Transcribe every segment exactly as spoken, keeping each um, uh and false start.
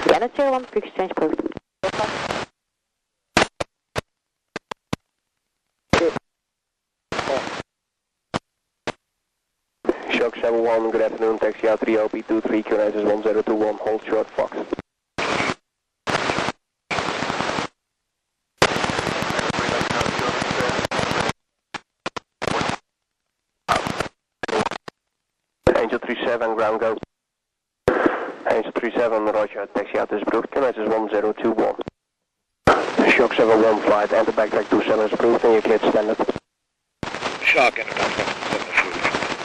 Janet zero one, quick exchange approved. Shock seven one, good afternoon, taxi out three O P two three, Q N S is one zero two one, hold short, Fox. Angel three seven, ground go. Angel three seven, roger, taxi out is approved, Q N S is one zero two one. Shock seven one flight, enter backtrack two seven is approved, and you cleared standard. Shock, enter backtrack two seven approved.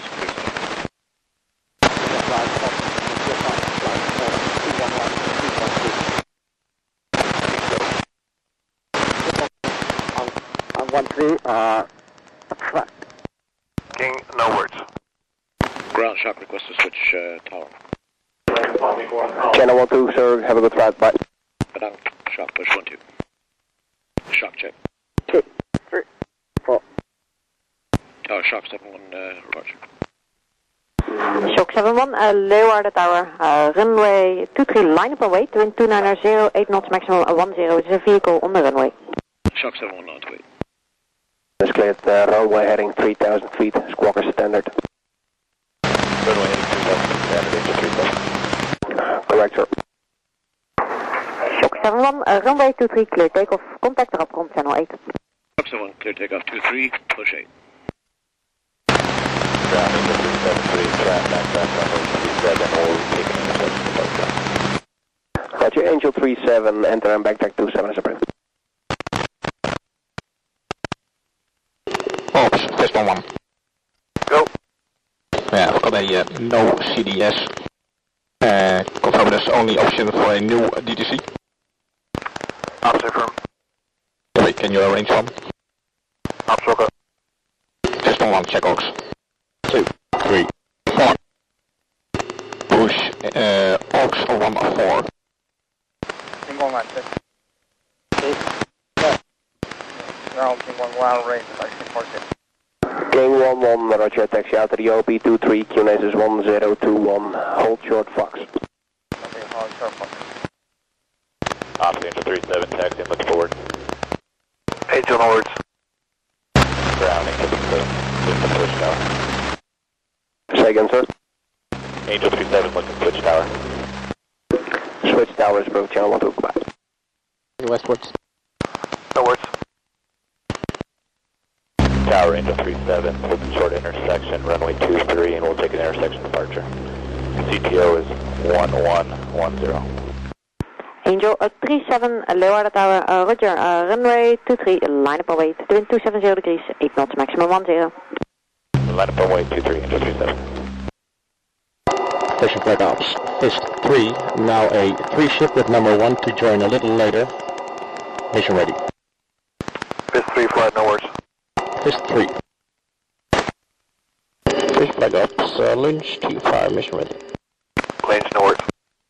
one three, uh, flat. King, no words. Ground shock request to switch uh, tower. Channel one two, sir, have a good ride, bye. But out, shock push one two. Shock check. Two, three, four. Tower shock seven one, uh, roger. Shock seven one, uh, Leeuwarden Tower, uh, runway two three, line up away, wind two nine zero, eight knots, maximum uh, one zero, this is a vehicle on the runway. Shock seven one, not wait. Is cleared, uh, runway heading three thousand feet, squawker standard. Runway heading three thousand feet, standard, into three thousand. Correct, sir. Shock seven one, uh, runway two three, clear takeoff, contact erop rond channel eight. Shock seven one, clear takeoff two three, push eight. Ground into three seven three, track back back runway three seven, all taking intersection departure. Roger, Angel three seven, enter and backtrack two seven is approved. Ops, test one one. Go. Yeah, I've got a uh, no C D S. Uh, confirm there's only option for a new D T C. Ops confirm. Wait, can you arrange one? Ops rocker. Test one one, check Ox. Two, three, four. Push uh, Ox one four. King one one, six. Eight. Yeah. Ground, King one one, range, like four six. King one one, roger, taxi out to the O P two three, Q N S is one zero two one, hold short, Fox. Okay, hold short, Fox. Ops, Angel three seven, taxi and look forward. Angel no words. Ground, Angel three seven, just to switch tower. Say again, sir. Angel three seven, looking switch tower. Switch towers, bro, channel one two, goodbye. Westwards. No words. Tower, Angel three seven, flipping short intersection, runway two three, and we'll take an intersection departure. C T O is one one one zero. Angel uh, three seven, uh, Leeuwarden Tower, uh, roger, uh, runway two three, line up away, wind two seven zero degrees, eight knots, maximum one zero. Line up runway two three, Angel three seven. Station flag ops. Fist three, now a three ship with number one to join a little later. Mission ready. Fist three flight, no words. Fist three. Fish flag ops, uh, Lynch two five, mission ready. Lanes, no words.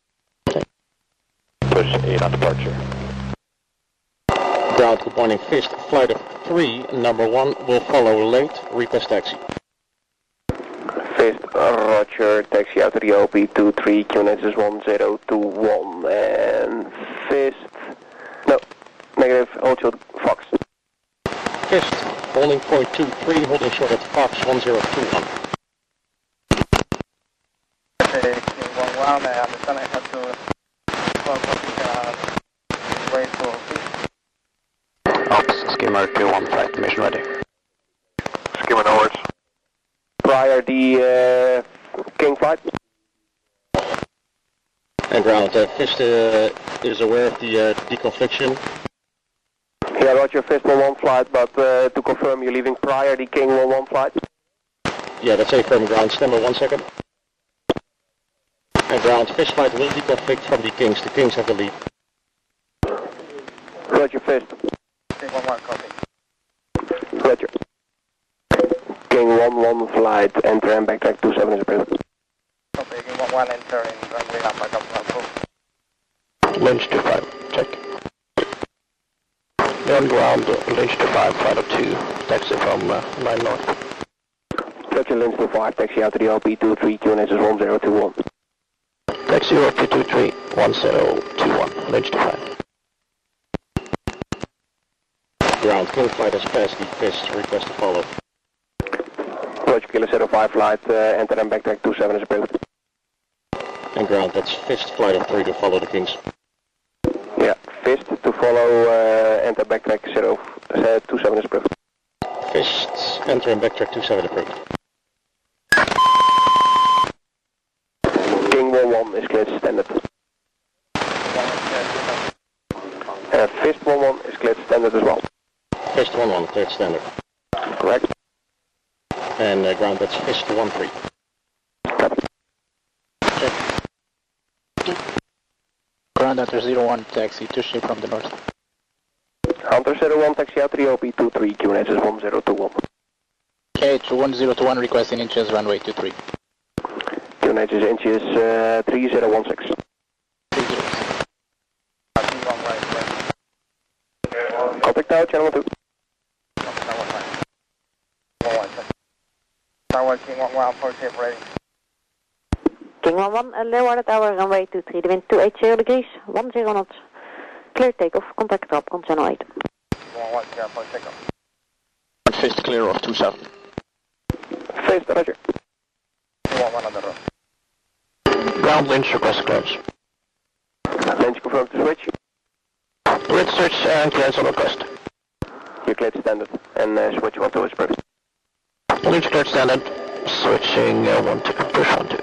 Push eight on departure. Ground, good morning. Fist flight of three, number one will follow late. Request taxi. Fist, uh, roger, taxi out to the O P two three, Q N S is one zero two one, and Fist, no, negative, hold short, Fox. Fist, holding point two three, holding short at Fox one zero two one. Okay, King one one, I understand I have to call position, wait for Ops, skimmer two one flight, mission ready. Skimmer, no words. Prior the uh, King flight. And ground, uh, Fist uh, is aware of the uh, deconfliction. Yeah, roger, Fist one one flight, but uh, to confirm you're leaving prior the King one one flight. Yeah, that's a firm ground. Stand by one second. And ground, Fist flight will deconflict from the Kings. The Kings have the lead. Roger, Fist. King one one, copy. Roger. King one one flight, enter and backtrack two seven is approved. Copy, King one one, entering runway up, back up, approved. Lynch two five, check. On ground, Lynch two five, flight of two, taxi from uh, nine north. Roger, Lynch two five, taxi out to the O P two three, Q N S is one zero two one. Taxi zero two two three one zero two one, range two five. Ground, clear flight has passed the fist, request to follow. Roger, Kilo zero five flight, uh, enter and backtrack two seven is approved. And ground, that's fist flight of three to follow the Kings. Yeah, fist to follow, uh, enter backtrack zero, uh, two seven is approved. Fist, enter and backtrack two seven approved. King one one is cleared standard. Uh, fist one one is cleared standard as well. Fist one one, cleared standard. Correct. And uh, ground, that's fist one three. Copy. Ground Hunter zero one, taxi two shape from the north. Hunter zero one, taxi out three O P two three, Q N H is one zero two one. K H one zero two one, requesting inches, runway two three. Q N H is inches uh, three zero one six. Contact now, channel two. Tower King one one, approach shape ready. King one one, uh, Leeuwarden Tower, runway two three, the wind two eighty degrees, one zero knots. Clear takeoff, contact drop on channel eight. one one, clear approach takeoff. Fist clear of two seven. Fist, roger. one one on the road. Ground Lynch request clearance. Lynch confirmed to switch. Grid search and clearance on request. You cleared standard and uh, switch one two is approved. Lynch cleared standard, switching uh, one two, push one two.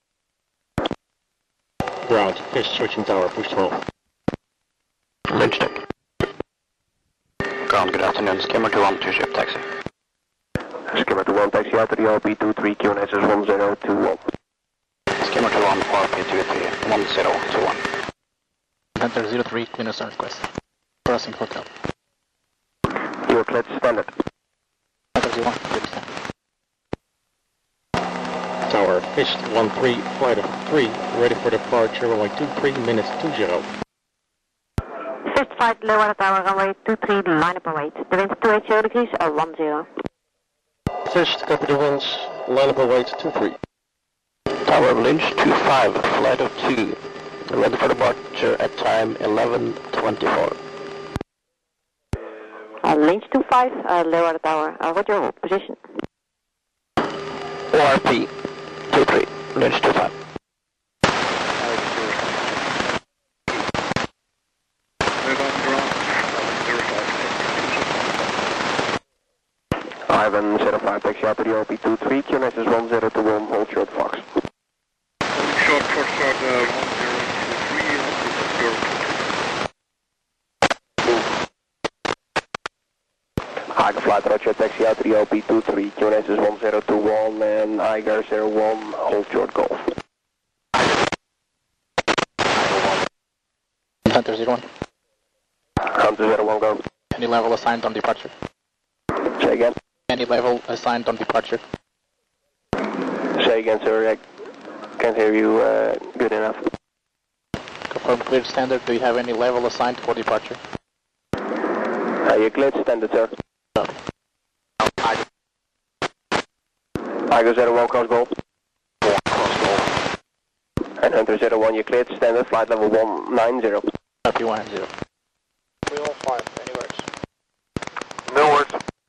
Ground, fist switching tower, push twelve. Lynch deck. Ground, good afternoon, Skimmer two one, two ship taxi. Skimmer two one, taxi out three O P two three, Q N H is one zero two one. Skimmer two one, R P two three, one zero two one. Hunter zero three, clearance on request. Crossing hotel. You are cleared standard. Hunter zero one, clear standard. Tower, fist one three, flight of three, ready for departure, runway two three, minutes two zero. Fist flight, Leeuwarden Tower, runway two three, line up and wait. The wind two eighty degrees, uh, one zero. Fist, copy the winds, line up and wait, two three. Tower of Lynch two five, flight of two. Ready for departure at time eleven twenty-four. Uh, Lynch two five, uh, Leeuwarden Tower, uh, what's your position? O R P two three, Lynch two five. Ivan zero five, taxi out three O P two three, Q N H is one zero two one, hold short Fox. Short for short, uh, one zero two three, Eiger flight, roger, taxi out three O P two three, Q N H is one zero two one, and Eiger zero one, hold short golf. Hunter zero one, Hunter zero one, go. any level assigned on departure. Say again. Any level assigned on departure. Say again, sir, I can't hear you uh, good enough. Confirm cleared standard, do you have any level assigned for departure? Uh, you cleared standard, sir. No. Eiger zero one, cross golf. Cross golf. And Hunter zero one, you cleared standard, flight level one nine zero. Copy one zero. three one five, any words? No words.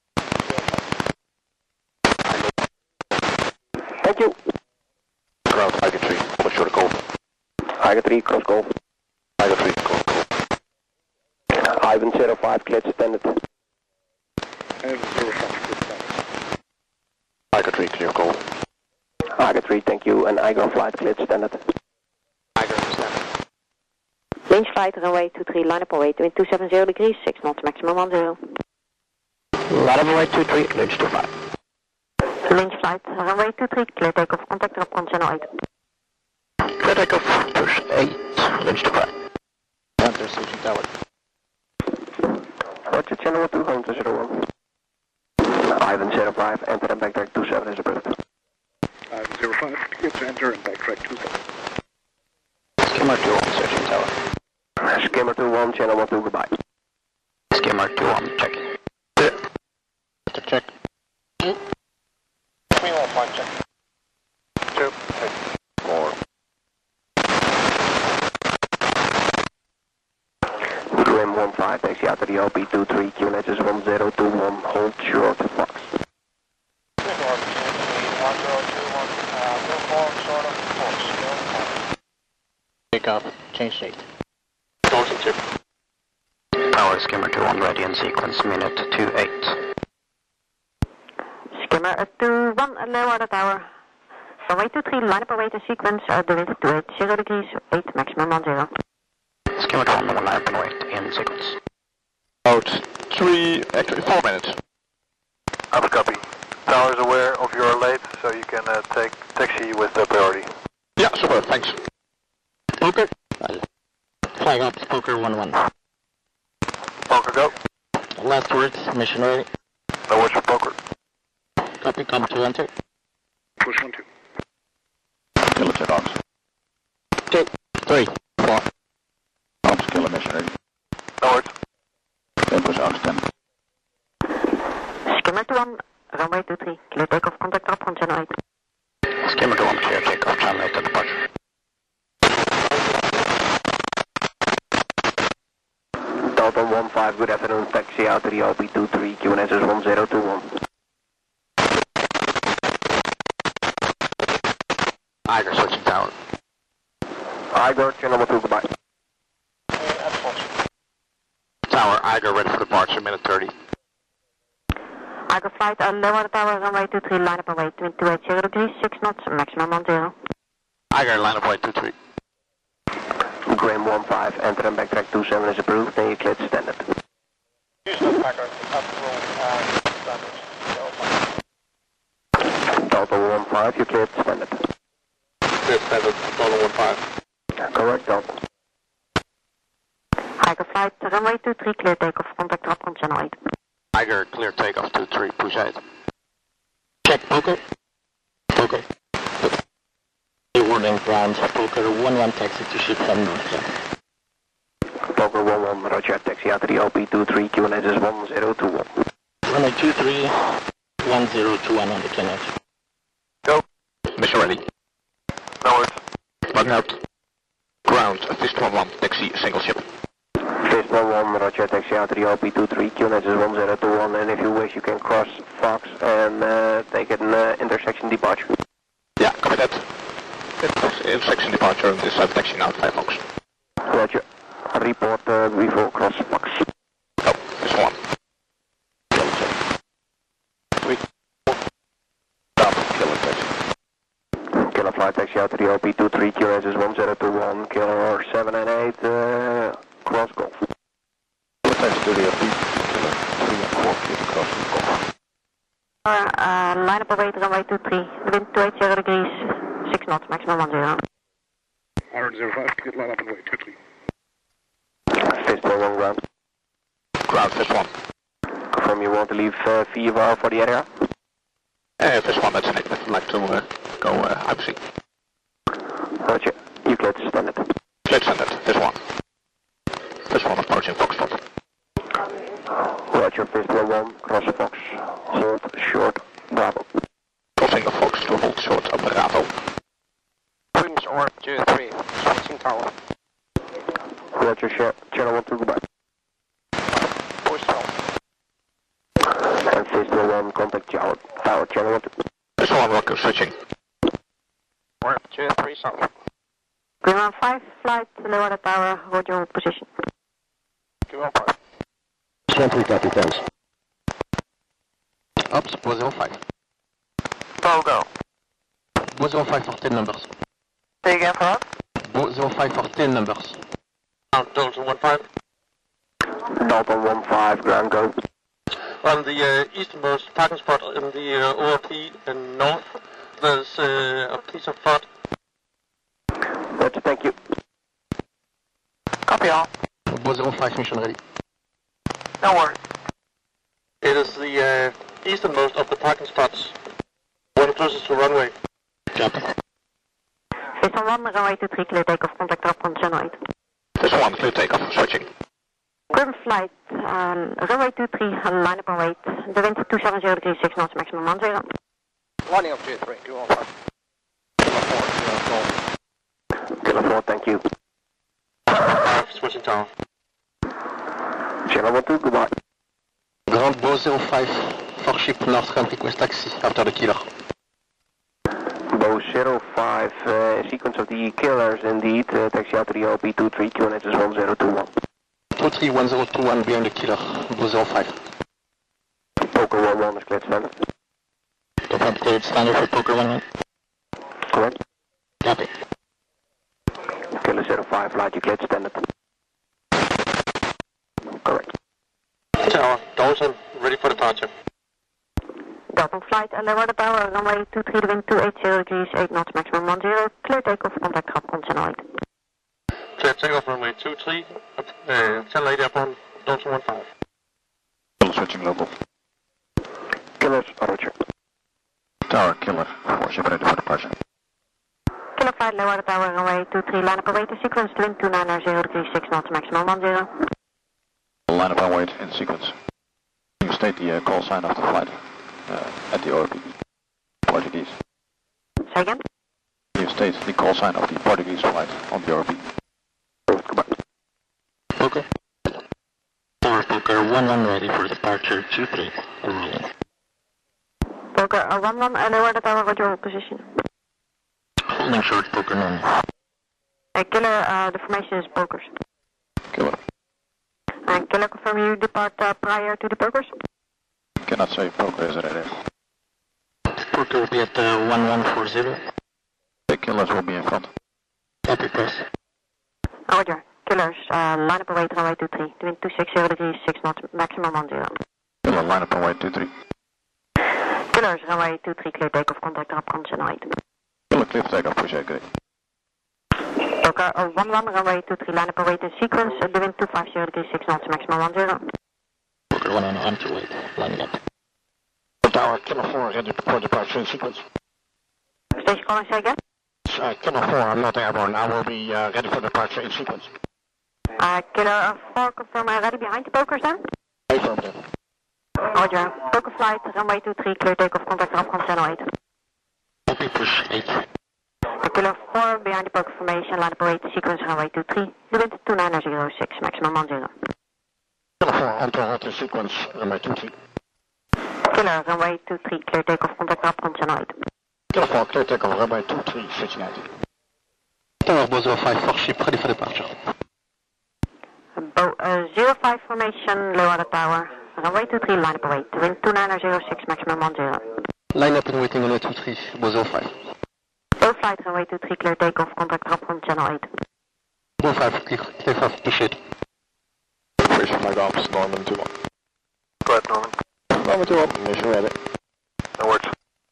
Thank you. Ground, Eiger three, push short golf. Eiger three, cross golf. Eiger three, cross golf. Ivan zero five, cleared standard. And zero five, clear standard. Eiger three, clear golf. Eiger three, thank you, and Eiger flight, cleared standard. Eiger standard. Lynch flight, runway two three, line up and wait. The wind two seven zero degrees, six knots, maximum one zero. Line up and wait two three, Lynch two five. Lynch flight, runway two three, clear takeoff, contact drop on channel eight. Clear takeoff, push eight, Lynch two five. Hunter switching tower. Roger, channel two, Hunter zero one. Ivan zero five, enter and backtrack two seven is approved. Eiger zero five, clear to enter and backtrack two seven. Skimmer two one, searching tower. Skimmer two one, channel one two, goodbye. Skimmer two one, check. To check. three one five, check. Two, three, four. Grim one five, taxi out to the O P two three, Q N H is one zero two one, hold short, Fox. one zero two one, uh, uniform, short of Fox, Take off, change date. Dawson two. Tower Skimmer two one, ready in sequence, minute two eight. Skimmer two one, Leeuwarden Tower. Runway two three, line up and wait in sequence, uh, the wind two eight, zero degrees, eight, maximum one zero. Skimmer two one, line up and wait in sequence. About three, actually four minutes. Up copy. Tower is aware of your late, so you can uh, take taxi with the priority. Yeah, super, thanks. Poker. Flag up, Poker one one. Poker go. Last words, mission ready. No words for Poker. Copy, come to enter. Push one two. Killer check Ox. Two, three, four. Ox, killer mission ready. No words. Then push Ox ten. Skimmer two one, runway two three, clear takeoff, contact up on channel eight. Skimmer two one, clear takeoff, channel eight at departure. Dalton one five, good afternoon, taxi out to the O P two three, Q N H is one zero two one. Eiger switching tower. Igor, channel one two, goodbye. Tower, Eiger ready for departure, minute thirty. Eiger flight, uh, Leeuwarden Tower, runway two three, line up and wait, wind two eight, zero degrees, six knots, maximum one zero. Eiger, line up way two three. Grim one five, enter and backtrack two seven is approved, and you cleared standard. Houston Packard, up roll, uh, standards. Dalton one five, you cleared standard. Clear standard, Dalton one five. Correct, Dalton. Eiger flight, runway two three, clear takeoff, contact up on channel eight. Eiger, clear takeoff two three, push eight. Check, Poker. Poker. Warning ground, Poker one one, taxi to ship from north. Poker one one, roger, taxi out to the O P two three, Q N H is one zero two one. Runway two three, one zero two one on the Q N H. Go. Mission ready. No words. Button out. Ground, Fist one one, taxi, single ship. Fist one one, roger, taxi out to the O P two three, Q N H is one zero two one, and if you wish you can cross Fox and uh, take an uh, intersection departure. Yeah, copy that. Intersection departure on this side, taxi now, five Fox. Roger. Report uh, before cross Fox. Oh, this one. Three. Stop, killer taxi. Killer flight taxi out to the O P two three, Q N H is one zero two one, Killer seven and eight, uh, cross Golf. Killer taxi to the O P. Killer three and four, clear cross Golf. Uh, line up and wait, runway two three, wind two eight, zero degrees, six knots, maximum one zero. one zero five, get line up and wait, two three. Fist one one ground. Ground, Fist one. Confirm you want to leave uh, V F R for the area? Uh, Fist one, that's an eight. I'd like to uh, go uh, I P C. Roger. You cleared standard. Cleared standard, Fist one. Fist one approaching Foxtrot. Roger, Fist one one, cross Fox, hold short, Bravo. Crossing the Fox to hold short of Bravo. Prudence or two three, switching tower. Roger, share, channel one two, goodbye. Push down. And Fist one one, contact tower, tower, channel one two. Fist one, Rocco, switching. Or two three, south. Grim one five, flight, Leeuwarden Tower, hold your position. two one five. Sentry copy, thanks. Oops, one zero five. Go, go. one zero five for ten numbers. Say again for us? one zero five for ten numbers. Dalton one five. Dalton one five, ground go. On the uh, easternmost parking spot in the uh, O R P in north, there's uh, a piece of flat. Roger, thank you. Copy all. one zero five, mission ready. No worries. It is the uh, easternmost of the parking spots, one closest to runway. Copy. Fist one one, runway two three, clear takeoff, contact up on channel eight. Fist one, clear takeoff, switching. Grim flight, um, runway two three, line up and wait, the wind two seven zero degrees, six knots, maximum one zero. Lining up two three, two one five. Killer four, thank you. Five, switching tower. Channel one two, goodbye. Ground Bo zero five, for ship north ground request taxi after the killer. Bo zero five, uh, sequence of the killers indeed, uh, taxi out to the O P two three, Q N H is one zero two one. two three one zero two one behind the killer, Bo zero five. Poker one one is cleared standard. Confirm cleared standard for Poker one one. Correct. Copy. Killer zero five, flight you cleared standard. Correct. Tower, Dalton, ready for departure. Dalton flight, uh, lower the tower, runway two three, wind two eight zero degrees, eight knots, maximum one zero, clear takeoff, contact Grapcon channel eight. Clear takeoff runway two three, uh, channel eight upon Dalton one five. Switching local. Killers, Roger. Tower, killer, four ship ready for departure. Killer flight, lower the tower, runway two three, line up await the sequence, wind two nine zero degrees, six knots, maximum one zero. Line up and wait in sequence. You state the uh, call sign of the flight uh, at the O R P. Portuguese. Say again? You state the call sign of the Portuguese flight on the O R P. Goodbye. Poker. Tower Poker one one ready for departure two three. Rolling. Poker uh, one one, uh, lower the tower, roger your position. Holding short Poker nine. Uh, killer, uh, the formation is pokers. Killer. And killer, confirm you depart uh, prior to the pokers? Cannot say poker is ready. Poker will be at uh, one one four zero. The killers will be in front. Copy press. Roger. Killers, uh, line up await runway two three, wind two six zero degrees, six knots, maximum one zero. Killer, line up and wait two three. Killers, runway two three, clear takeoff, contact Grapcon channel eight. Killer, clear for takeoff, push eight. Poker uh, one one, runway two three, line up await in sequence, uh, the wind two five zero degrees, six knots, maximum one zero. Poker one one, on to wait, lining up. Tower, killer four, ready for departure in sequence. Station calling, say again? Uh, killer four, I'm not airborne. I will be uh, ready for departure in sequence. Uh, killer uh, four, confirm uh, ready behind the pokers then? Affirmative. Roger. Poker flight, runway two three, clear takeoff, contact Grapcon channel eight. Copy push eight. Uh, killer four, behind the poker formation, line up await sequence, runway two three, the wind two nine zero six, maximum one zero. Killer four, on to hold the sequence, runway two three. Killer, runway two three, clear takeoff, contact Grapcon channel eight. Killer four, clear takeoff, runway two three, switching out. Tower Bo zero five, for ship ready for departure. Bo uh, zero five formation, lower the tower, runway two three, line up await, wind two nine zero six, maximum one zero. Line up and waiting on runway two three, Bo zero five. Bo flight, runway two three, clear takeoff, contact Grapcon channel eight. Bo five, clear, clear five, push eight. Mission flight ops, Norman two one. Go ahead, Norman. Norman two one, mission ready. No words.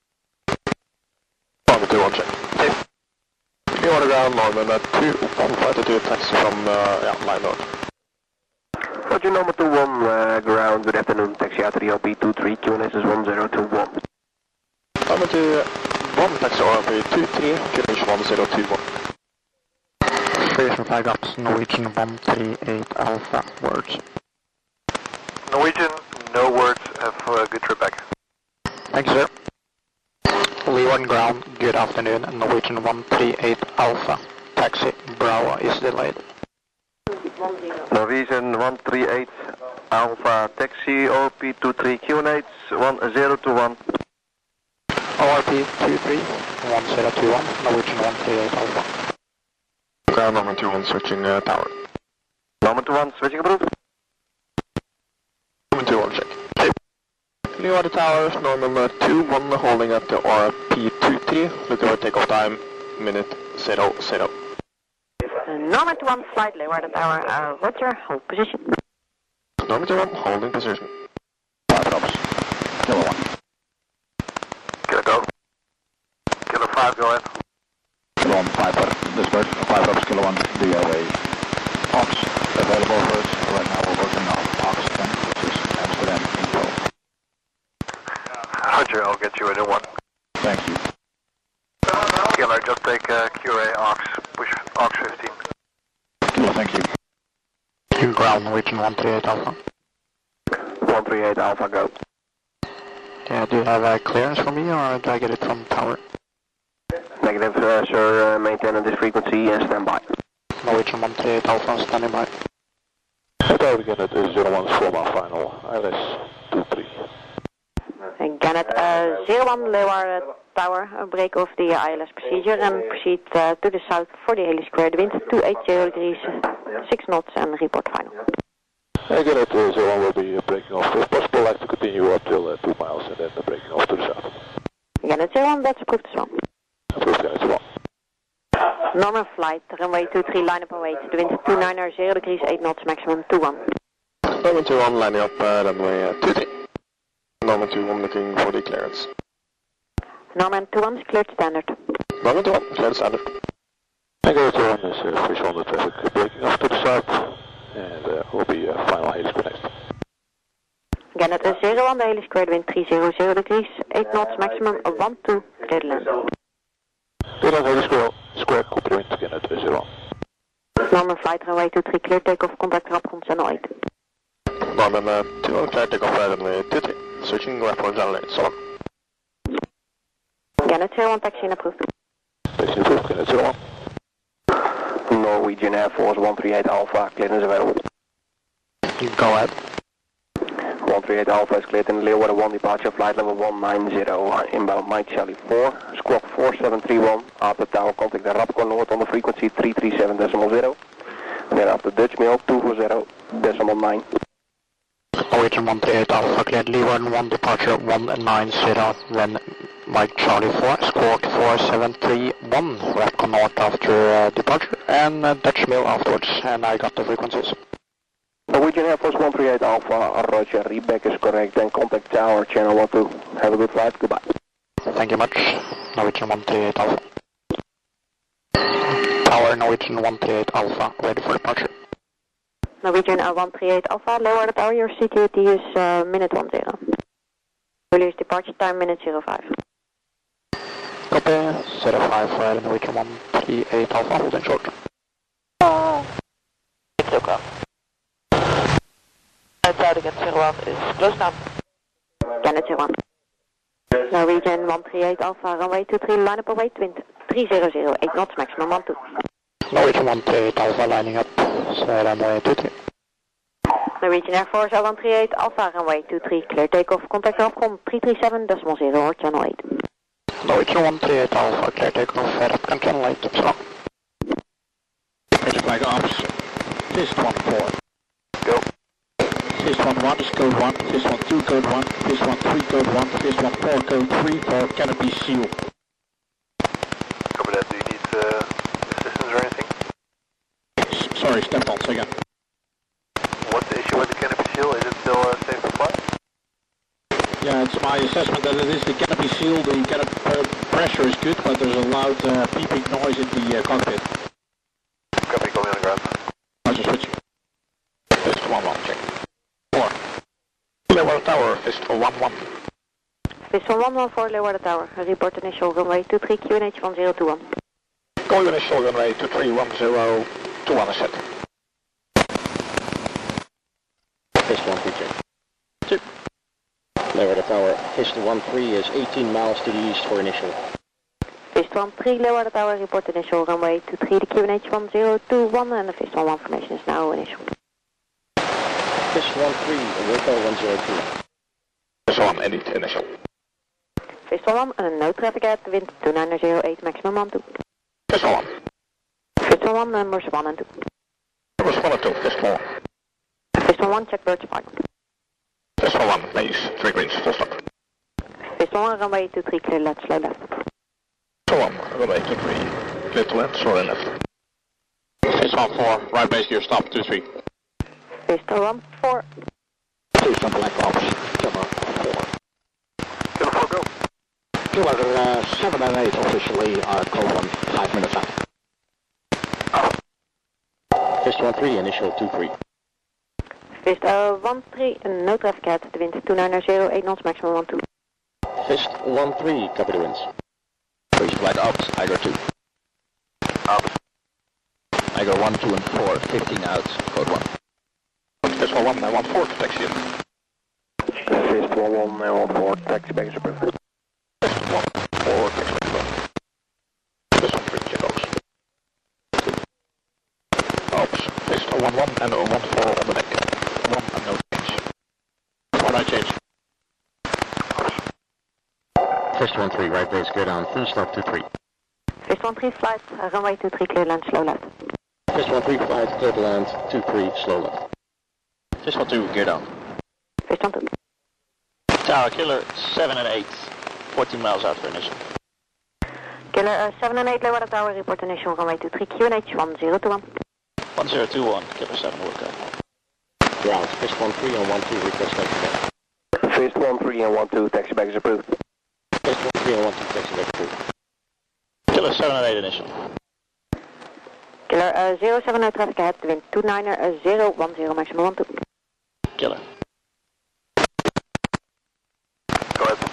Norman two one, check. Hey. You on the ground, Norman, at two one flight to do a taxi from, uh, yeah, line north. Roger, number two one, uh, ground, good afternoon, taxi out to the O P two three, Q N S is one zero two one. Norman two one, taxi O R P two three, Q N S one zero two one. Station flag ups, Norwegian one three eight Alpha, words. Norwegian, no words, have a good trip back. Thank you, sir. Lee one ground, good afternoon, Norwegian one three eight Alpha, taxi, Bravo is delayed. Norwegian one three eight, Alpha, taxi, O P two three, Q N H one zero two one. O R P two three, one zero two one, Norwegian one three eight Alpha. Ground Norman two one, switching uh, tower. Norman two one, switching approved. Norman two one, check. Hey. New order towers, Norman uh, two one, holding at the O R P two three, looking for takeoff time, minute zero zero. Uh, Norman two one, flight, lower the tower, uh, roger, hold position. Norman two one, holding position. Five drops. Killer one. Killer go. Killer five, go ahead. Killer one, five, disperse, five drops, killer one, D L A. Ox, available for us. Right now we're working on Ox ten, which is Amsterdam info. Roger, I'll get you a new one. Thank you. Killer, just take uh, Q A Ox, push Ox fifteen. Killer, thank you. Q ground, Norwegian one three eight Alpha. one three eight, Alpha, go. Yeah, do you have a clearance for me or do I get it from tower? Negative, uh, sir, uh, maintain on this frequency and stand by. Norwegian one three eight Alpha, standing by. Tower again at zero one four mile final, I L S two three. Again at uh, zero one Leeuwarden Tower, uh, break off the uh, I L S procedure and proceed uh, to the south for the heli square. The wind two eighty degrees, six knots and report final. Again at uh, zero one will be uh, breaking off. If possible, I'd like to continue up till uh, two miles and then uh, breaking off to the south. Again at zero one, that's approved as well. Approved again at zero one. Normal flight, runway two three, line up and wait. The wind two nine zero degrees, eight knots, maximum two one. Norman two one, lining up uh, runway uh, two three. Norman two one looking for the clearance. Norman two one is cleared standard. Norman two one, cleared standard. Tango two one is uh, fish on the traffic uh, breaking off to the south and uh, will be uh, final heli square next. Again at zero one, the heli square, wind three zero zero degrees, eight knots, maximum one two, cleared land. Cleared land heli square, square copy the wind again at zero one. Norman flight, runway two three, clear takeoff, contact Rapcon channel eight. Norman uh, two one, clear takeoff uh, runway two three. Switching reference channel eight, so long. Again at zero one, taxi and approved. Taxi approved again at zero one. Norwegian Air Force one three eight Alpha, clearance available. Go ahead. one three eight Alpha is cleared in Leeuwarden one, departure flight level one nine zero, inbound Mike Charlie four, squawk four seven three one, after tower contact the Rapcon Noord on the frequency three three seven decimal zero, then after Dutch mail two four zero decimal nine. Norwegian one three eight Alpha cleared Leeuwarden one, departure one nine zero, then Mike Charlie four, squawk four seven three one, Rapcon North after uh, departure, and uh, Dutch mail afterwards, and I got the frequencies. Norwegian Air Force one three eight Alpha, Roger, reback is correct, and contact tower channel one two. Have a good flight, goodbye. Thank you much, Norwegian one three eight Alpha. Tower Norwegian one three eight Alpha, ready for departure. Norwegian uh, one three eight Alpha, Leeuwarden Tower, your C Q T is uh, minute one zero. Earliest departure time, minute zero five. Copy, zero five for Norwegian one three eight Alpha, holding short. It's okay. And out again, zero one is close now. Again at zero one. Norwegian one three eight Alpha, runway two three, line up away, wind three zero zero, eight knots, maximum one two. Norwegian one three eight Alpha lining up, so runway two three. Norwegian Air Force one three eight Alpha, runway two three, clear takeoff, contact Rapcon three three seven decimal zero or channel eight. Norwegian one three eight Alpha, clear takeoff, Rapcon channel eight, so. Major flag ops, fist one four. Go. Fist one one is code one, fist one two code one, fist one three code one, fist one four code three for canopy seal. Copy that. Do you need uh, assistance or anything? S sorry, step on again. What's the issue with the canopy seal? Is it still uh, safe to fly? Yeah, it's my assessment that it is the canopy seal. The canopy pressure is good, but there's a loud uh, beeping noise in the uh, cockpit. Copy, going on the ground. Roger, switch. Fist one one, check. Four. Leeuwarden Tower, fist one one. Fist one one four, Leeuwarden Tower, report initial runway two three Q N H one zero two one. Go initial runway two three one zero two one is set. Fist one three, check. Two. Leeuwarden Tower, Fist one three is eighteen miles to the east for initial. Fist one three, Leeuwarden Tower, report initial runway two three, the Q N H one zero two one, and the Fist one one formation is now initial. Fist one three, Wilco one zero two. Fist one, edit initial. Fist one one, and no traffic at wind two nine zero eight, maximum one two. Fist one. Fist one one, numbers one and two. Numbers one and two, fist one. Fist one one, check bird spot. Fist one one, base, three greens, full stop. Fist one one, runway two three, clear left, slow left. Fist one, runway two three, clear to land, slow left. Fist one four, right base gear, stop, two three. Fist one four. Fist one black ops, Killer four. Killer four, go. Killer uh, seven and eight officially are code one, five minutes out. Fist one three, initial two three. Fist uh, one three, and no traffic at the wind two nine zero, eight knots, maximum one two. Fist one three, copy the winds. First flight ops, I G O two. Ops. I G O one, two and four, fifteen out, code one. Fist one one, I want four to taxi in. Fist one one, I want four, taxi back is approved. Fist one, four, taxi back is approved. Fist one three, check ops. Ops, fist one one. one and one four on the deck. One and no change. One I change. Fish one three, right base, clear down, full stop two three. Fish one three flight, uh, runway two three, clear land, slow left. Fish one three, flight, clear to land, two three, slow left. Fish one two, gear down. Fish one two. Tower Killer seven and eight, fourteen miles out for initial. Killer uh, seven and eight, Leeuwarden Tower, report initial, runway two three, Q N H one zero two one. one zero two one, Killer seven, work out. Ground, Fish one three and one two, request taxi back. Fish one three and one two, taxi back is approved. Fish one three and one two, taxi back approved. Killer seven and eight initial. Killer uh, zero seven eight, traffic ahead, wind two niner, uh, zero one zero, maximum one two. Killer. Go ahead.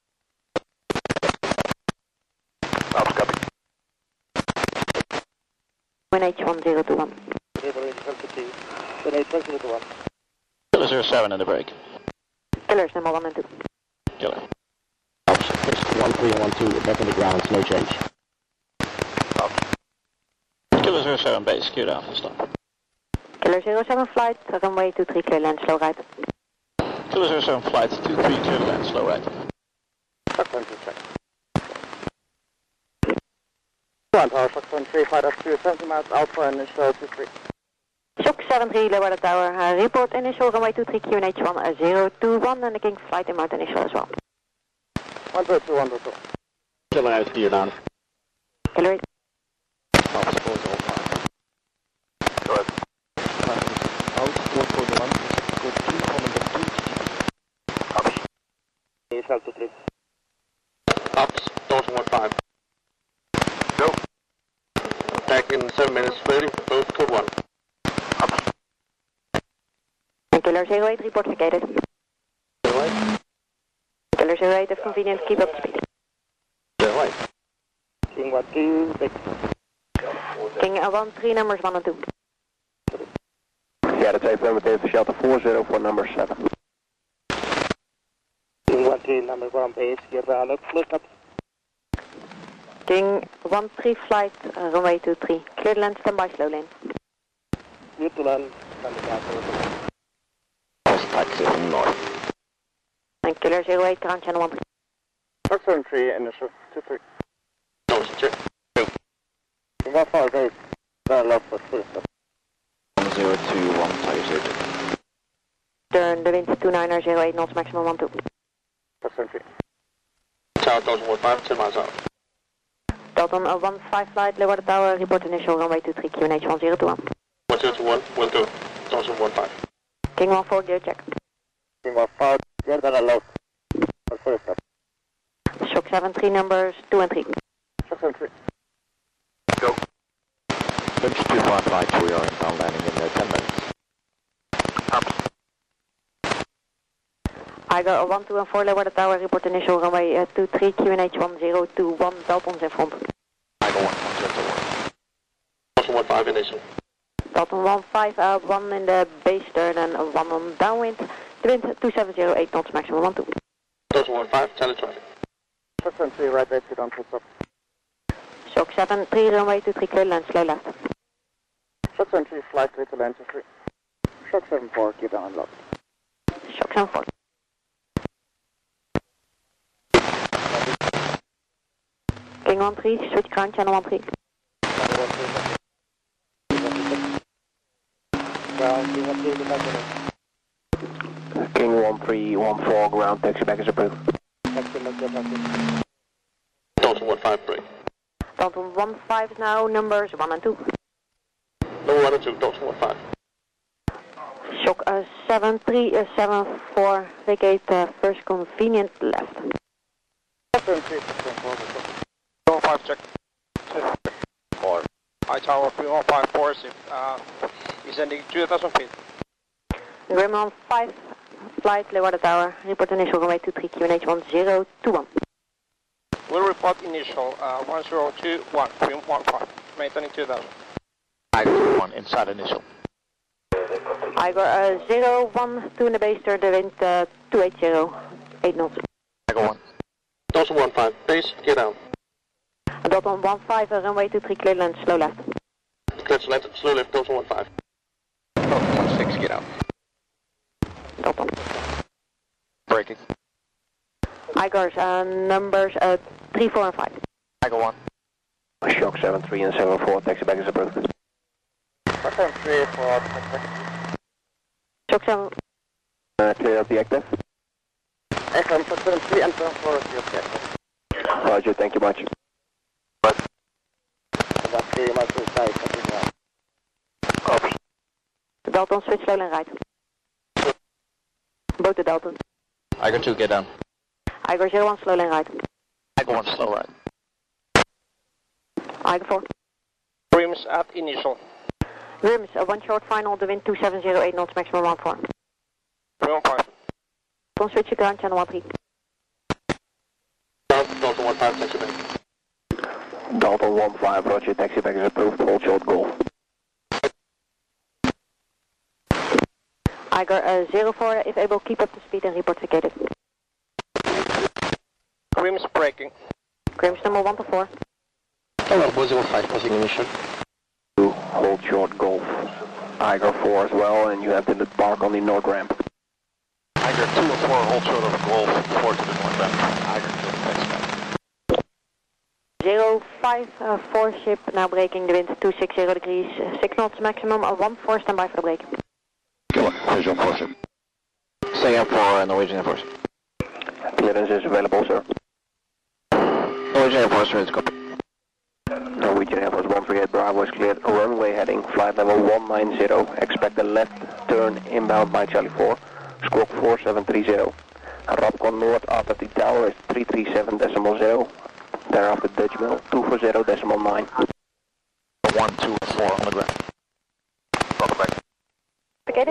Ops, copy. Q N H one zero two one. Killer zero seven in the break. Killers number one and two. Killer. Ops, Fish one three and one two, back on the ground, no change. Killer zero seven base, gear down, full stop. Killer zero seven flight, runway two three, clear land, slow right. Killer zero seven flight, two three, clear land, slow right. Shock seven three, Leeuwarden Tower, uh, report initial, runway two three, Q N H one zero two one, and the King flight in initial as well. one two two, one two two. Killer out, gear down. Killer eight. Ops, four zero five. Go ahead. Out, four four one, go two, on the two. Ops. Ops, Dawson one five. Go. Back in seven minutes, thirty, both code one. Ops. And Killer zero eight, report vacated. Killer zero eight, if convenient, keep up speed. King one two, six. King uh, one three, numbers one and two. Ja, dat heeft nummer even Shelter four zero voor number seven. King one three, number one base, get down, look, look up. King one three flight, uh, runway two three, clear land, standby, slow lane. Clear to land, standing down. Ops, taxi north. And Killer zero eight, ground channel one three. Fox seven three, initial, two three. Dawson check. one five eight, very low for full stop. one zero two one, tower zero two. Turn the wind two niner, zero eight knots, maximum one two. Fox seven three. Tower Dawson one five, ten miles out. Dalton uh, one five flight, Leeuwarden Tower, report initial, runway two three, Q N H one zero two one. one zero two one, will go. Dawson one five. King one four, gear check. King one five, get that low. For full stop. Shock seven three, numbers two and three. Fox seven three. Go. Bunch two five flight, we are inbound landing in uh, ten minutes. Ops. I got one two and four, Leeuwarden Tower, report initial, runway uh, two three, Q N H one zero two one, Dalton's in front. I go one, one zero two one. Dawson one five initial. Dalton one five, uh, one in the base turn and uh, one on downwind. The wind two seven zero eight knots, maximum one two. Dawson one five, teletraffic. Fox seven three, right base, get on full stop. Shock seven three, runway two three, clear land, slow left. Fox seven three, flight clear to land, two three. Shock seven four, get down and lock. Shock seven four. King one three, switch ground channel one three. Ground, King one three, get back in. King one three one four, ground taxi back is approved. Taxi, let's get back in. Dawson one five, break. Dalton one five now, numbers one and two. Number one and two, Dawson one five. Shock uh, seven three, uh, seven four, vacate uh, first convenient left. seven three, seven four, one five check. Four. High tower three one five four, uh, descending two thousand feet. Grim one five, flight, Leeuwarden Tower, report initial, runway two three, Q N H one zero two one. We'll report initial, uh, one zero two one, three one five, maintaining two thousand. I go one, inside initial. I got uh, zero one, two in the base turn, the wind uh, two eight zero, eight knots. I go one. Dawson one five, base, get down. Dalton one five, uh, runway two three, clear land, slow left. Clear to land, slow left, Dawson one five. get out. Dalton. Breaking. Igor's uh, numbers uh, three, four, and five. Igor one. Shock seven three and seven four, taxi back is approved. seven three for Shock seven. Uh, clear up the active. Excellent, for seven three and seven four is the objective. Roger, thank you much. That's three miles to the side, something like Ops. Dalton, switch slow lane right. Both the Daltons. Igor two, get down. Igor zero one, slow lane right. Igor one, slow right. Igor four. Rims at initial. Rims, uh, one short final, the wind two seven zero eight knots, maximum one four. three one five. Dalton, switch to ground, channel one three. Dalton one five, taxi back. Dalton one five, roger, taxi back is approved, hold short golf. Igor uh, zero four, if able, keep up the speed and report vacated. Rims braking. Rims number one to four. Tower zero five, passing initial. Two, hold short golf. Igor four as well, and you have the park on the north ramp. Igor two and four, hold short of a golf, four to the north ramp. Igor two, thanks man. zero five, uh, four ship, now braking the wind two six zero degrees, uh, six knots maximum, uh, one four, stand by for the break. Killer, visual four ship. Stay up for uh, Norwegian Air Force. Clearance is available, sir. Norwegian Air Force, ready to copy. Norwegian Air Force one three eight Bravo is cleared, runway heading, flight level one nine zero, expect a left turn inbound by Charlie four, squawk four seven three zero. Rapcon North after the tower is three three seven decimal zero, thereafter Dutch Mill two four zero decimal nine. One, two, four on the ground. Welcome back. Vacated.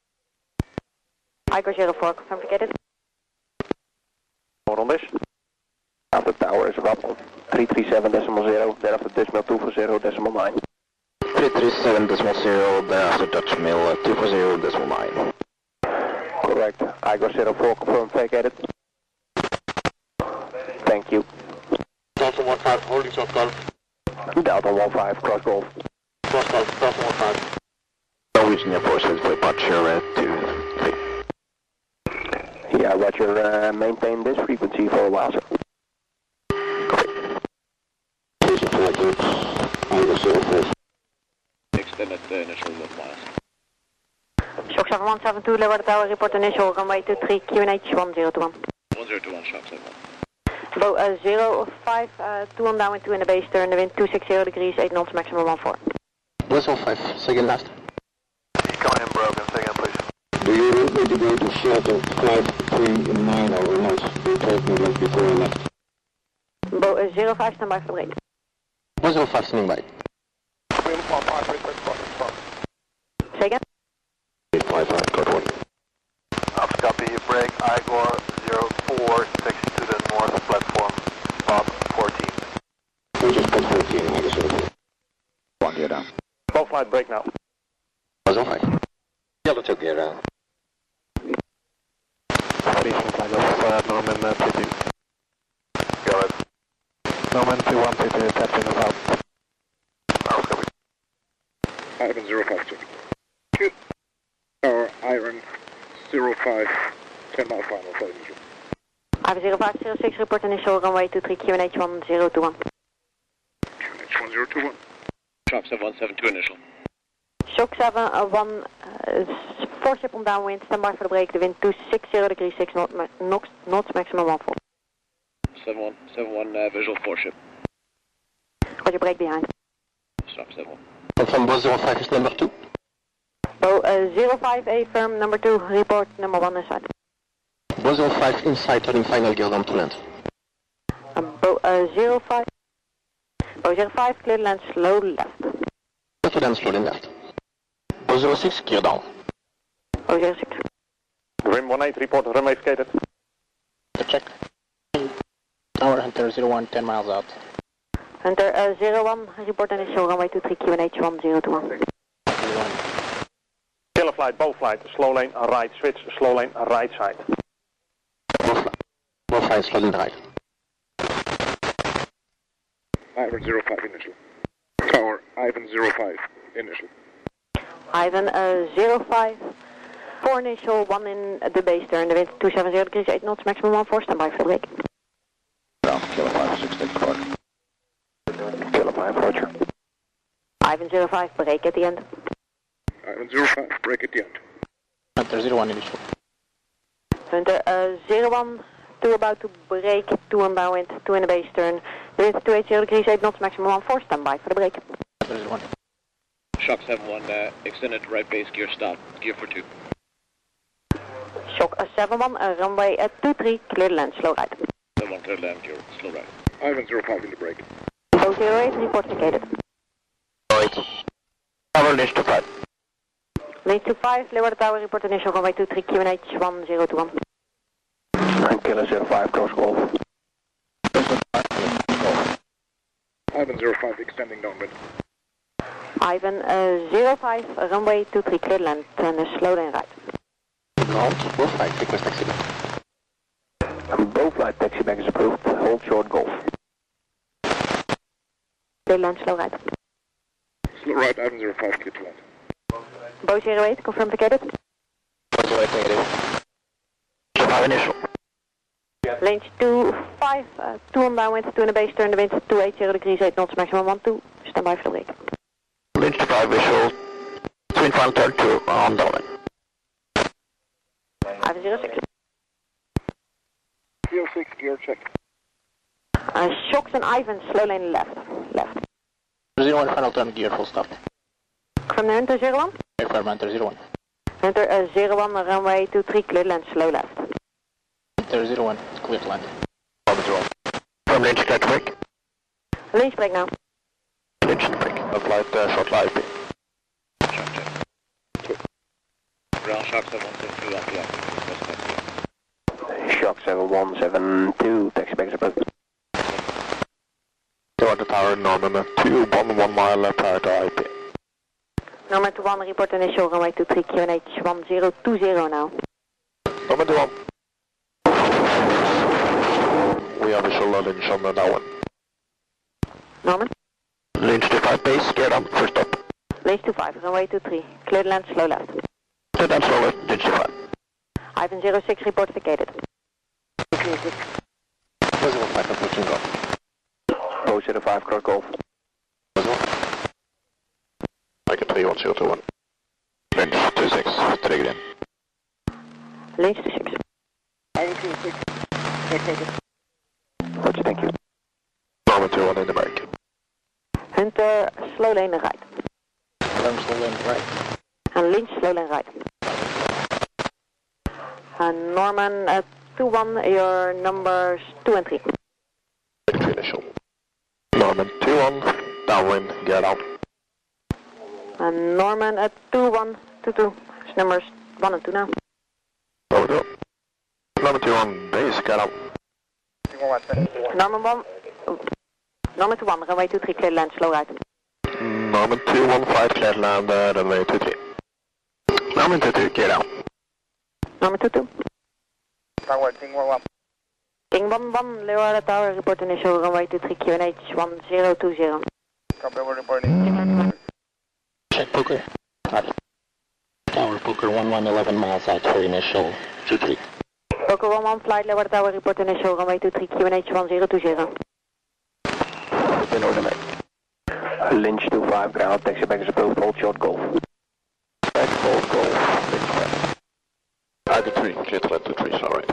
Igor zero four, confirm vacated. More on this. After tower is Rapcon three three seven decimal zero, thereafter Dutch Mill two four zero decimal nine. three three seven decimal zero, thereafter Dutch Mill uh, two four zero decimal nine. Correct. Igor zero four, confirm vacated. Thank you. Dalton one five, holding short golf. Delta one five, cross golf. Cross golf, Dalton one five. Norwegian Air Force, ready for departure uh, two three. Yeah, roger, uh, maintain this frequency for a while, sir. Extended uh, initial one miles. Shock seven one seven two, lower the tower, report initial, runway two three, Q N H one zero two one. one zero two one, Shock seven one. Bow uh, zero five, uh, two on downwind, two in the base, turn the wind two six zero degrees, eight knots, maximum one four. Whistle five, second left. Coming in broken, second please. Do you need to go to shelter five three nine or not? You told me that before I left. Bow uh, zero five, stand by for the break. Whistle five, standing by. Rim one five, request crossing front. Say again? eight five five, code one. Ops copy, break, Igor zero four, taxi to the north platform, spot fourteen. We just put fourteen, I guess. One gear down. Both flight break now. Whistle five. Yellow two gear down. Station flight of uh, Norman uh, T two. Go ahead. Norman two one T two, tapping about. Ops copy. Ivan zero five, check. Q. Tower, Iron zero five, ten mile final, flight initial. Ivan zero five zero six, report initial, runway two three, Q N H one zero two one. Q N H one zero two one. Shock seven one seven two initial. Shock seven one, uh, four ship on downwind, stand by for the break, the wind two six zero degrees, six knot, knots, knots, maximum one four. seven one, seven one, uh, visual four ship. Roger, break behind. Stop seven one. Confirm Bus zero five is number two. Bow uh, zero five, A firm, number two, report number one inside. Bus zero five inside, turning final gear down to land. Uh, bow uh, zero five, bow zero five, clear land, slow left. Left land, slow left. Bus zero six, gear down. Bow zero six. Rim one eight, report runway vacated. Check. Tower Hunter zero one, ten miles out. Hunter uh, zero one, report initial, runway two three, Q N H one zero two one. Killer flight, both flight, slow lane, right, switch, slow lane, right side. Both flight, slow lane right. Ivan zero five initial. Tower, Ivan zero five initial. Ivan uh, zero five, four initial, one in the base turn, the wind two seven zero degrees, eight knots, maximum one four, standby for the break. Ground, Kilo five six, take departure. Kilo five, roger. Ivan zero five, break at the end. Ivan zero five, break at the end. Hunter zero one initial. Hunter uh, zero one, two about to break, two inbound wind, two in the base turn, the wind two eighty degrees, eight knots, maximum one four, standby for the break. Hunter zero one. Shock seven one, uh, extended right base gear stop, gear for two. Shock uh, seven one, uh, runway uh, two three, clear the land, slow right. seven one, clear land, gear, slow right. Ivan zero five in the break. Go zero eight, report vacated. Right. Tower list to five. Lane two five, Leeuwarden Tower, report initial, runway two three, Q N H one zero two one. Kilo zero five, cross golf. Ivan zero five, extending downwind. Ivan uh, zero five, uh, runway two three, clear land, and uh, slow lane right. Ground, both flight, request taxi back. Both flight taxi back is approved, hold short golf. Clear land, slow right. Slow right, Ivan zero five, clear to land. Bo zero eight, confirm vacated. What's the right negative? So five initial. Range two five, uh, two on downwind, two in the base turn, the wind two eighty degrees, eight knots, maximum one two, stand by for the break. Lynch to five visual. Twin final turn two on downwind. Ivan zero six. zero six, gear check. Uh, Shocks and Ivan, slow lane left. Left. zero one, final turn, gear full stop. From the Hunter zero one? Affirm, Hunter zero one. Hunter uh, zero one, runway two three, clear land, slow left. Hunter zero one, clear to land. From Lynch clear to break. Lynch break now. Lynch to break. A flight uh, short live. Shock check. Two. Ground shock seven one six two, on the active, request taxi. Shock seven one seven two, taxi back is approved. Leeuwarden Tower, Norman two one one mile prior to I P. Norman two one, report initial, runway two three, Q N H one zero two zero now. Norman two one. We have visual Lynch on the downwind. Norman? Lynch to five base, gear down, first stop. Lynch two five, runway two three, clear land, slow left. Clear down slow left, Lynch to five. Ivan zero six, report vacated. zero five, approaching golf. Bo zero five, cross golf. Like a three one zero two one. Lynch two six, trigger in. Lynch two six. Ivan two six, vacated. Roger, thank you. Norman two one in the break. Hunter, slow lane right. Affirm, slow lane right. And Lynch, slow lane right. And Norman uh, two one, your numbers two and three. Initial. Norman two one, downwind, gear down. And Norman at two one two two, his numbers one and two now. Over to Norman two one, base, gear down. Norman one, oh. Norman two one, runway two three, clear land, slow right. Norman two one five, clear land, uh, runway two three. Norman two two, gear down. Norman two two. Tower, King one one. King one one, Leeuwarden Tower, report initial, runway two three, Q N H one zero two zero. Copy, we're reporting. Check Booker. Copy. Tower Booker one one, eleven miles out for initial two three. Booker one one, flight Leeuwarden Tower, report initial, runway two three, Q N H one zero two zero. In order, mate. Lynch two five, ground, taxi back is approved, hold short golf. Back, hold golf, Lynch five. I B three, clear to land two three, sorry.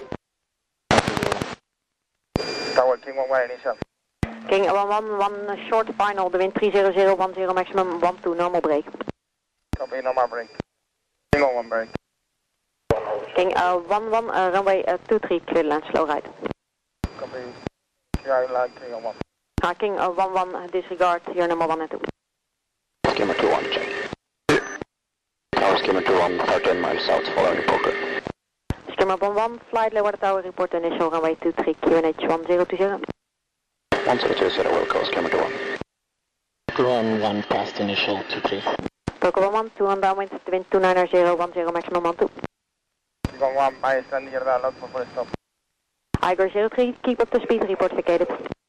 Tower, King one one, initial. King one one one, short final, the wind three zero zero one zero, maximum one two, normal break. Copy, normal break. King one one break. King uh, one one, uh, runway uh, two three, clear land, slow right. Copy, clear land, King one one. Uh, King uh, one one, disregard, your number one and two. Skimmer two one, check. Tower Skimmer two one, thirteen miles south, following Booker. Skimmer one one, flight Leeuwarden Tower, report initial, runway two three, Q N H one zero two zero. one zero two zero, will call Skimmer two one. Booker one one, past initial two three. Booker one one, two on downwind, the wind two nine zero one zero, maximum one two. King one one, I stand here down, look for full stop. Igor zero three, keep up the speed, report vacated.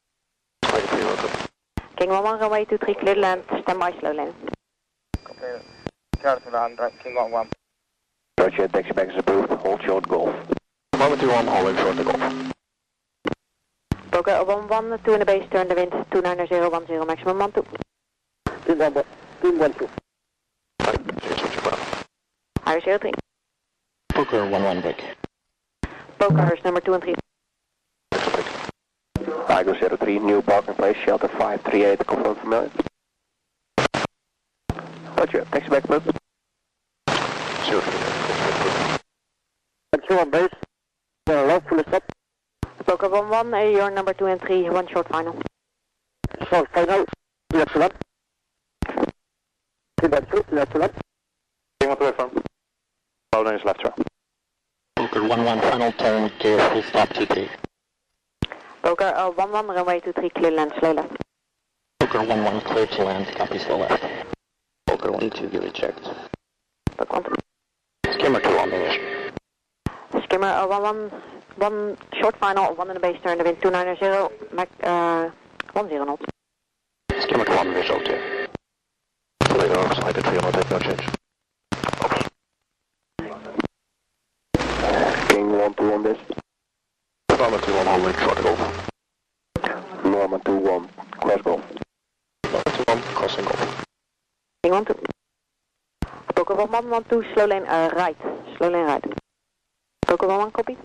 King one one, runway two three, clear land, stand by slow lane. Copy, clear to land, right, King one one. Roger, taxi back is approved, hold short golf. one two one, holding short to golf. Boca one one, two in the base, turn the wind, two nine zero one zero, maximum one two. two one two. Higher zero three. Boca one one break. Boca number two and three. Tiger zero three, new parking place, shelter five three eight, confirm familiar. Roger, taxi back move. zero three. Two on base. One left, full stop. Boca one one, uh, you're number two and three, one short final. Short final, left to left. Two back two, left to left. What do I from? Loading is left throw. Boca one one, final turn, clear, full stop, two three. Boca uh, one one, runway two three, clear land, slow left. Boca one one, clear to land, copy, slow left. Boca one two, give it checked. Boca one two. Skimmer two on English. Skimmer uh, one one, one short final, one in the base, turn the wind, two nine zero, mac, uh, one zero knots. Skimmer two on visual two. Later on, slide to three on, take no change. King one two on this. Norman two one, holding short to golf. Norman two one, cross golf. Norman two one, crossing golf. King one two. Boca one one, one two, slow lane uh, right, slow lane right. Boca one one, copy.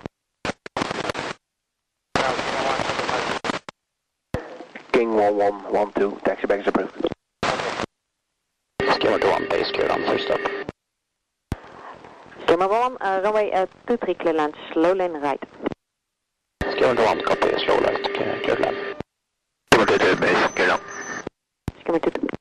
King one one one two, taxi back is approved. Skimmer two on base, clear on first up. Skimmer one, uh, runway uh, two three, clear land, slow lane right. Skimmer two on, copy, slow left, clear, clear land. Skimmer two two, base, clear up. Skimmer two two.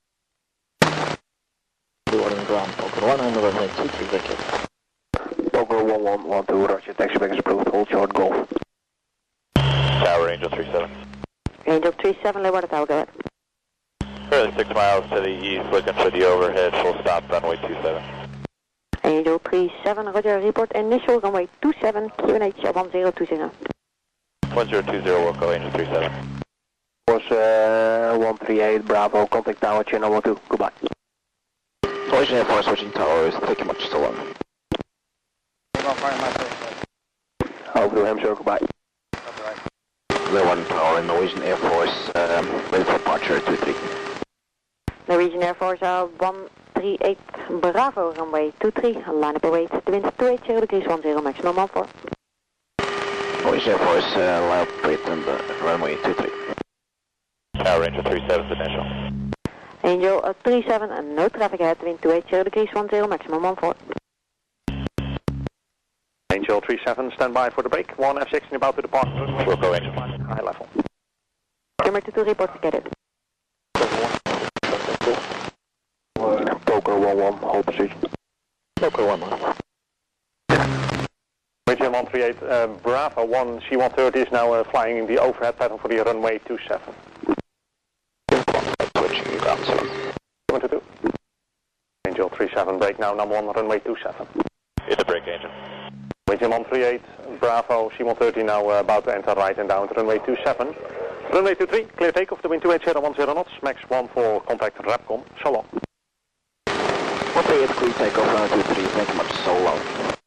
Blue on ground, Boca one and runway two three, break it. Boca one one one two, Roger, taxi back is approved, hold short golf. Tower, Angel three seven. Angel three seven, lay water tower, go ahead. Fairly six miles to the east, looking for the overhead, full stop, runway two seven. Angel three seven, Roger, report initial, runway two seven, Q N H one zero two zero. one zero two zero, Wilco, Angel three seven. Was uh, one three eight, Bravo, contact tower, channel one two, goodbye. Voice Air Force switching tower is pretty much still on. Over to Hampshire, goodbye. The one tower in Norwegian Air Force, um, ready for departure two three. Norwegian Air Force uh, one three eight, Bravo, runway two three, line up await, the wind two eight zero degrees one zero, maximum one four. Norwegian Air Force, uh, line up await and uh, runway two three. Tower, Angel three seven's initial. Angel uh, three seven, uh, no traffic ahead, wind two eight zero degrees one zero, maximum one four. Angel three seven, stand by for the break. one F sixteen about to depart. Wilco, Angel. High level. Skimmer two two, report to get it. Boca one one, hold position. Boca one one. Region one three eight, uh, Bravo one C one thirty is now uh, flying in the overhead pattern for the runway two seven. Switching ground seven. one two two. Angel three seven, break now, number one, runway two seven. Hit the brake, Angel. Region one three eight, Bravo C one thirty now uh, about to enter right and down to runway two seven. Runway two three, clear takeoff to wind two eight zero one zero knots, max one four, contact Rapcom, so long. one three eight, clear takeoff, runway two three, thank you much, so long.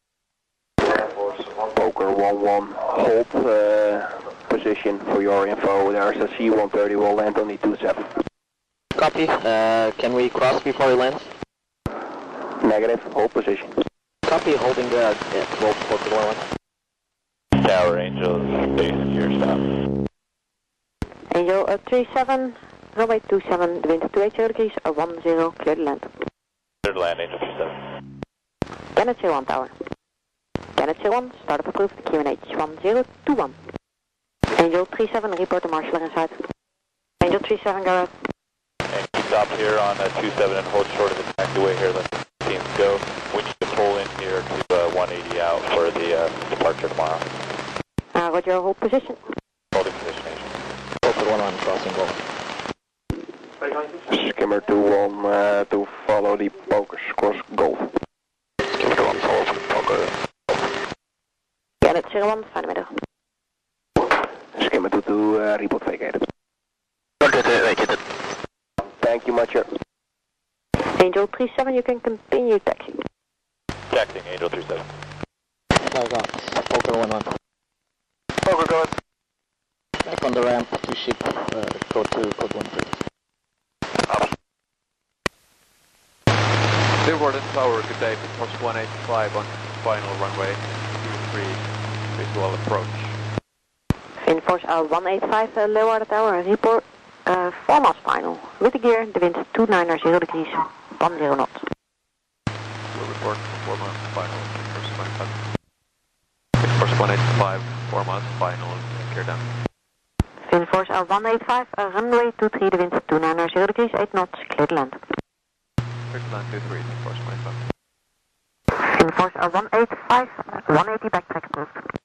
Boca one one, hold uh, position for your info, there's a C one thirty, will land on the two seven. Copy, uh, can we cross before we land? Negative, hold position. Copy, holding the uh, twelve four one one. Tower, Angel, base, gear stop. Angel uh, three seven, runway two seven, the wind two eight zero degrees, uh, one zero, clear the land. Clear to land, Angel three seven. Kenneth zero one tower. Kenneth zero one, startup approved, Q N H one zero two one. Angel three seven, report to Marshaller inside. Angel three seven, go ahead. And keep stop here on uh, two seven and hold short of the taxiway here, let the teams go. We need to pull in here to uh, one eighty out for the uh, departure tomorrow. Uh, Roger, hold position. Holding position, Angel. Boca one one, crossing golf. Skimmer two one uh, to follow the Pokers cross golf. Skimmer two one, follow from Poker. Kenneth zero one, fijne middag. Skimmer two two, uh, report vacated. Vacated. Thank you much, sir. Angel three seven, you can continue taxi. Connecting Angel three seven. Flag off. Fokker one one. Fokker, go ahead. Back on the ramp to ship, uh, go to code one three. Clearwater Tower, good day, Force one eighty-five on final runway two three, visual approach. Finforce L one eighty-five, uh, Leeuwarden Tower, report, uh, four miles final. With the gear, the wind two nine zero degrees, one zero knots. We'll report four miles final, Force one eighty-five. Force one eighty-five, four miles final, clear down. Finforce L one eighty-five, uh, runway two three, the wind two nine zero degrees, eight knots, clear to land. Clear to land two three, Force one eighty-five. Finforce L one eighty-five, one eighty backtrack approved.